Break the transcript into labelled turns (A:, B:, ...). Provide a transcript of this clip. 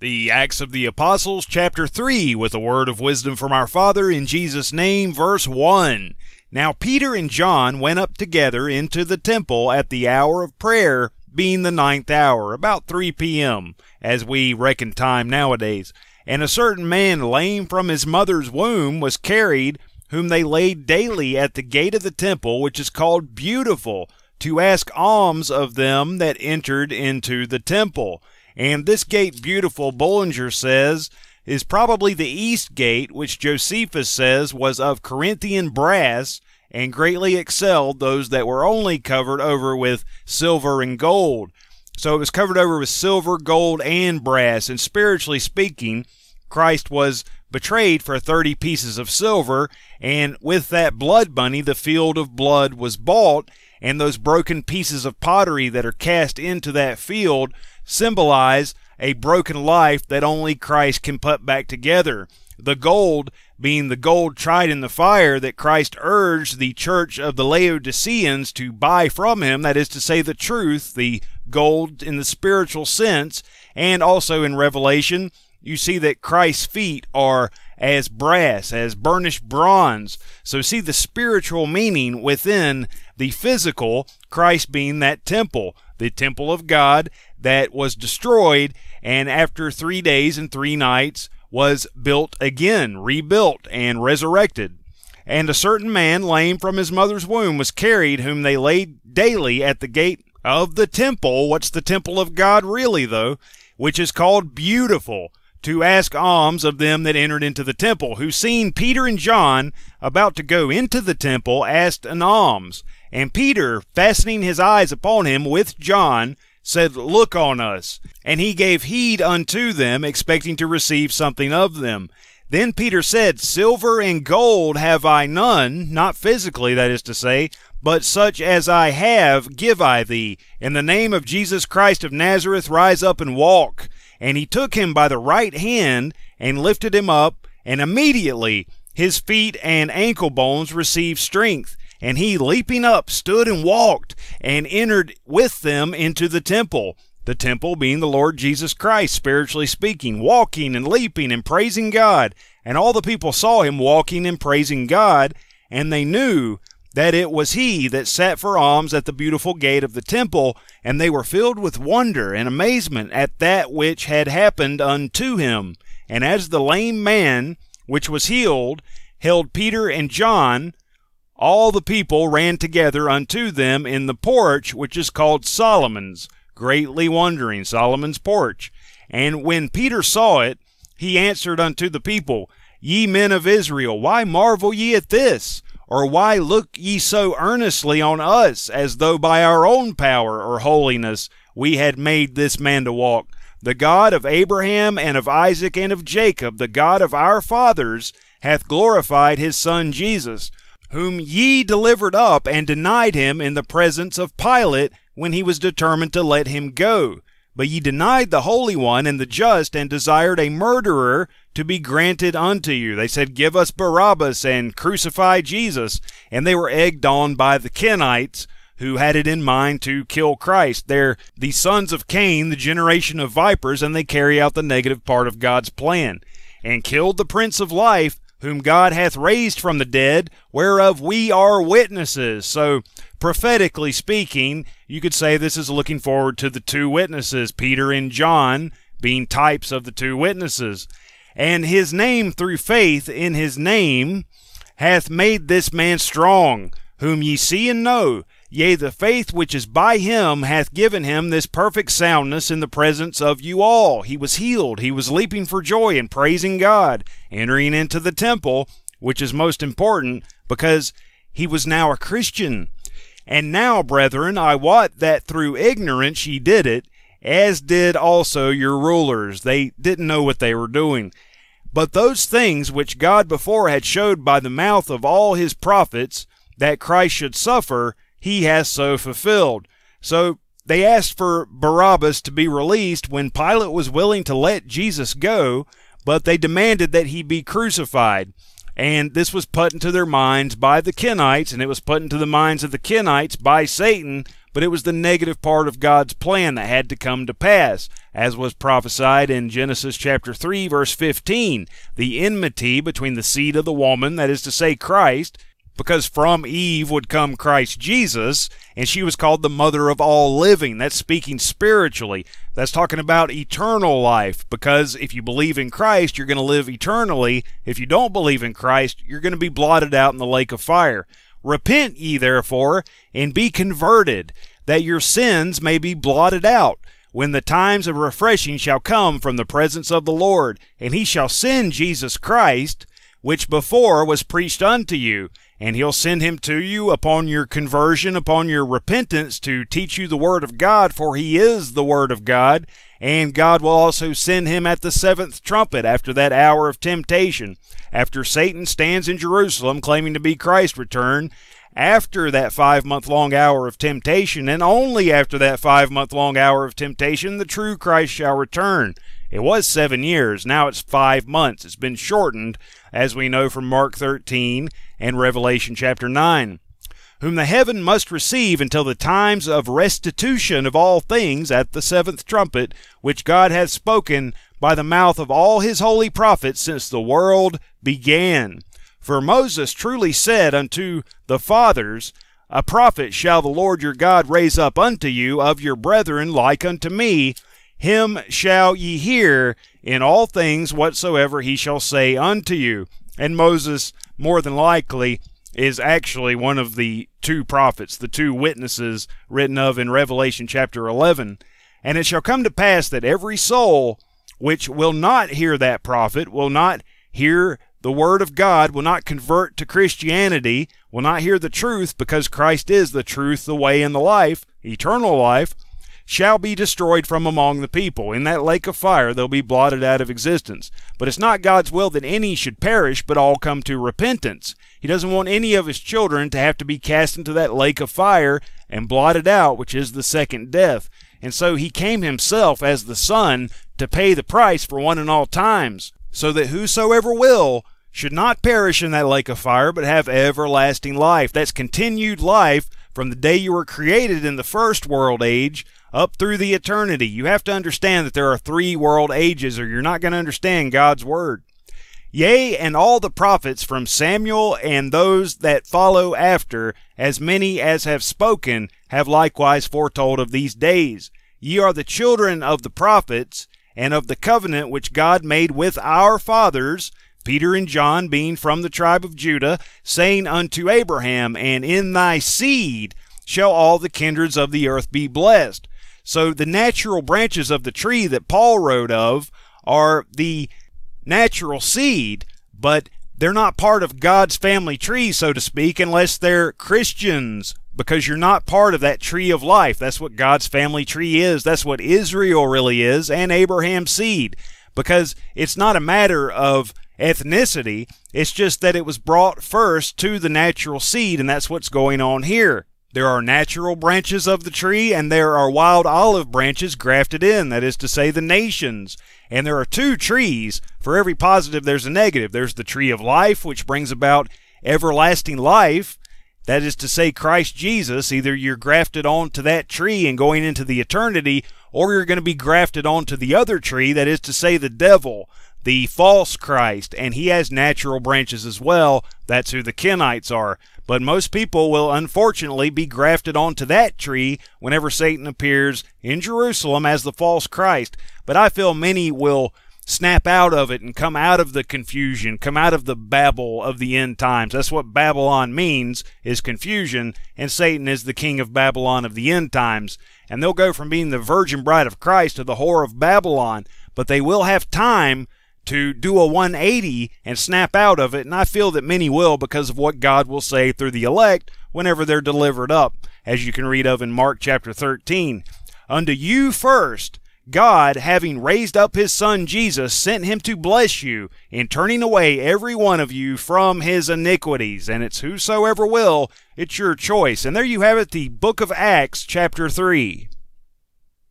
A: The Acts of the Apostles, chapter 3, with a word of wisdom from our Father in Jesus' name, verse 1. Now Peter and John went up together into the temple at the hour of prayer, being the 9th hour, about 3 p.m., as we reckon time nowadays. And a certain man lame from his mother's womb was carried, whom they laid daily at the gate of the temple, which is called Beautiful, to ask alms of them that entered into the temple. And this gate Beautiful, Bullinger says, is probably the east gate, which Josephus says was of Corinthian brass, and greatly excelled those that were only covered over with silver and gold. So it was covered over with silver, gold, and brass, and spiritually speaking, Christ was betrayed for 30 pieces of silver, and with that blood money the field of blood was bought, and those broken pieces of pottery that are cast into that field symbolize a broken life that only Christ can put back together. The gold being the gold tried in the fire that Christ urged the church of the Laodiceans to buy from him, that is to say the truth, the gold in the spiritual sense. And also in Revelation, you see that Christ's feet are as brass, as burnished bronze. So see the spiritual meaning within the physical, Christ being that temple, the temple of God that was destroyed, and after 3 days and 3 nights was built again, rebuilt, and resurrected. And a certain man lame from his mother's womb was carried, whom they laid daily at the gate of the temple. What's the temple of God really, though? Which is called Beautiful, to ask alms of them that entered into the temple, who seeing Peter and John about to go into the temple, asked an alms. And Peter, fastening his eyes upon him with John, said, Look on us. And he gave heed unto them, expecting to receive something of them. Then Peter said, Silver and gold have I none, not physically, that is to say, but such as I have give I thee. In the name of Jesus Christ of Nazareth, rise up and walk. And he took him by the right hand, and lifted him up, and immediately his feet and ankle bones received strength. And he, leaping up, stood and walked, and entered with them into the temple being the Lord Jesus Christ, spiritually speaking, walking and leaping and praising God. And all the people saw him walking and praising God, and they knew that it was he that sat for alms at the beautiful gate of the temple, and they were filled with wonder and amazement at that which had happened unto him. And as the lame man which was healed held Peter and John, all the people ran together unto them in the porch, which is called Solomon's, greatly wondering, Solomon's porch. And when Peter saw it, he answered unto the people, Ye men of Israel, why marvel ye at this? Or why look ye so earnestly on us, as though by our own power or holiness we had made this man to walk? The God of Abraham and of Isaac and of Jacob, the God of our fathers, hath glorified his Son Jesus, whom ye delivered up and denied him in the presence of Pilate, when he was determined to let him go. But ye denied the Holy One and the Just, and desired a murderer to be granted unto you. They said, Give us Barabbas and crucify Jesus. And they were egged on by the Kenites, who had it in mind to kill Christ. They're the sons of Cain, the generation of vipers, and they carry out the negative part of God's plan. And killed the Prince of Life, whom God hath raised from the dead, whereof we are witnesses. So, prophetically speaking, you could say this is looking forward to the 2 witnesses, Peter and John, being types of the 2 witnesses. And his name, through faith in his name, hath made this man strong, whom ye see and know. Yea, the faith which is by him hath given him this perfect soundness in the presence of you all. He was healed. He was leaping for joy and praising God, entering into the temple, which is most important because he was now a Christian. And now, brethren, I wot that through ignorance ye did it, as did also your rulers. They didn't know what they were doing. But those things which God before had showed by the mouth of all his prophets, that Christ should suffer, he has so fulfilled. So they asked for Barabbas to be released when Pilate was willing to let Jesus go, but they demanded that he be crucified. And this was put into their minds by the Kenites, and it was put into the minds of the Kenites by Satan, but it was the negative part of God's plan that had to come to pass. as was prophesied in Genesis chapter 3, verse 15, the enmity between the seed of the woman, that is to say Christ, because from Eve would come Christ Jesus, and she was called the mother of all living. That's speaking spiritually. That's talking about eternal life, because if you believe in Christ, you're going to live eternally. If you don't believe in Christ, you're going to be blotted out in the lake of fire. Repent ye therefore, and be converted, that your sins may be blotted out, when the times of refreshing shall come from the presence of the Lord, and he shall send Jesus Christ, which before was preached unto you, and he'll send him to you upon your conversion, upon your repentance, to teach you the word of God, for he is the word of God. And God will also send him at the seventh trumpet, after that hour of temptation, after Satan stands in Jerusalem claiming to be Christ's return, after that 5-month-long hour of temptation, and only after that 5-month-long hour of temptation, the true Christ shall return. It was 7 years, now it's 5 months. It's been shortened, as we know from Mark 13 and Revelation chapter 9. Whom the heaven must receive until the times of restitution of all things at the seventh trumpet, which God hath spoken by the mouth of all his holy prophets since the world began. For Moses truly said unto the fathers, A prophet shall the Lord your God raise up unto you of your brethren like unto me. Him shall ye hear in all things whatsoever he shall say unto you. And Moses, more than likely, is actually one of the two prophets, the two witnesses written of in Revelation chapter 11. And it shall come to pass that every soul which will not hear that prophet, will not hear the word of God, will not convert to Christianity, will not hear the truth, because Christ is the truth, the way, and the life, eternal life, shall be destroyed from among the people. In that lake of fire they'll be blotted out of existence. But it's not God's will that any should perish, but all come to repentance. He doesn't want any of his children to have to be cast into that lake of fire and blotted out, which is the second death. And so he came himself as the Son to pay the price for one and all times, so that whosoever will should not perish in that lake of fire, but have everlasting life. That's continued life from the day you were created in the first world age up through the eternity. You have to understand that there are 3 world ages, or you're not going to understand God's word. Yea, and all the prophets from Samuel and those that follow after, as many as have spoken, have likewise foretold of these days. Ye are the children of the prophets, and of the covenant which God made with our fathers, Peter and John being from the tribe of Judah, saying unto Abraham, And in thy seed shall all the kindreds of the earth be blessed. So the natural branches of the tree that Paul wrote of are the natural seed, but they're not part of God's family tree, so to speak, unless they're Christians, because you're not part of that tree of life. That's what God's family tree is. That's what Israel really is, and Abraham's seed, because it's not a matter of ethnicity. It's just that it was brought first to the natural seed, and that's what's going on here. There are natural branches of the tree, and there are wild olive branches grafted in, that is to say, the nations. And there are 2 trees. For every positive, there's a negative. There's the tree of life, which brings about everlasting life, that is to say, Christ Jesus. Either you're grafted onto that tree and going into the eternity, or you're going to be grafted onto the other tree, that is to say, the devil, the false Christ, and he has natural branches as well. That's who the Kenites are. But most people will unfortunately be grafted onto that tree whenever Satan appears in Jerusalem as the false Christ. But I feel many will snap out of it and come out of the confusion, come out of the babble of the end times. That's what Babylon means, is confusion, and Satan is the king of Babylon of the end times. And they'll go from being the virgin bride of Christ to the whore of Babylon, but they will have time to do a 180 and snap out of it, and I feel that many will, because of what God will say through the elect whenever they're delivered up, as you can read of in Mark chapter 13. Unto you first, God, having raised up his Son Jesus, sent him to bless you, in turning away every one of you from his iniquities. And it's whosoever will, it's your choice. And there you have it, the book of Acts chapter 3.